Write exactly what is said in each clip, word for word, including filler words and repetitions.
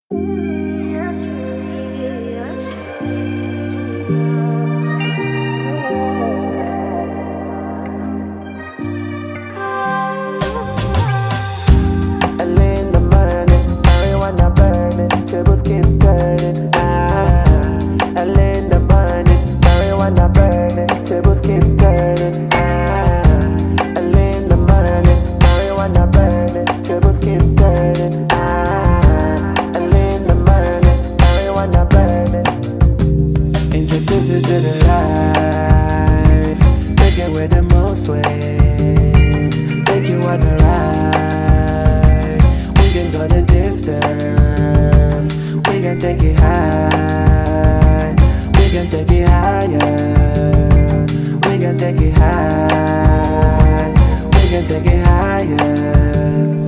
Take it high, we can take it higher. We can take it high, we can take it higher.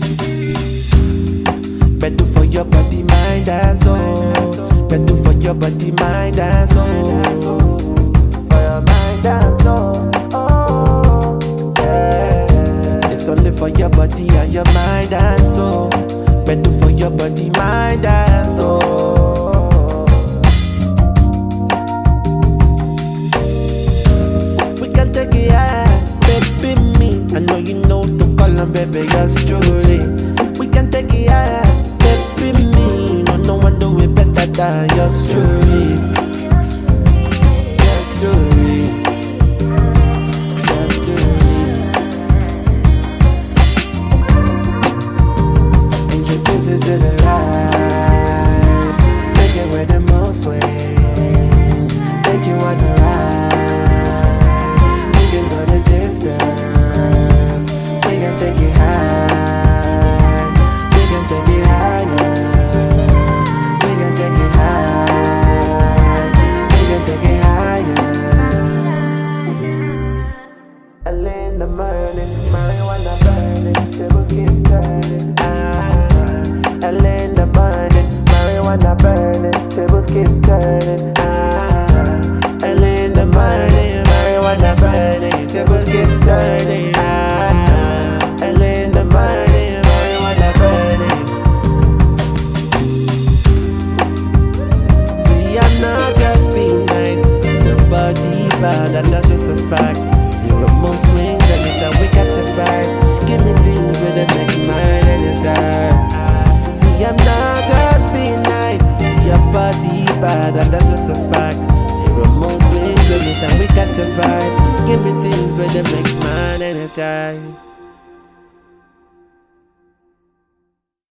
Better for your body, mind and soul. Better for your body, mind and soul. For your mind and soul. Oh, yeah. It's only for your body and your mind and soul. Better for your body, mind and soul. We can take it high, baby me. I know you know to call on baby, yours truly. We can take it high, baby me. No, no one do it better than yours truly. Yours truly. Yours truly. Introduce it to the life. Make it with the most way. Make you wanna ride. We can go the distance. We can take it high. We can take it higher. We can take it high. We can take it higher. Early in the morning, marijuana burning, tables keep turning. Early in the morning, marijuana burning, tables keep turning. Ah, early in the morning, marijuana burning, tables keep turning. Ah, early in the morning, marijuana burning. See, I'm not just being nice, your body bad, and that's just a fact. Zero more swings anytime we catch a fight. Give me things where they make mine anytime. I'm not just being nice. See your body bad, and that's just a fact. Zero more swings anytime we catch a vibe. Give me things where they make mine energize.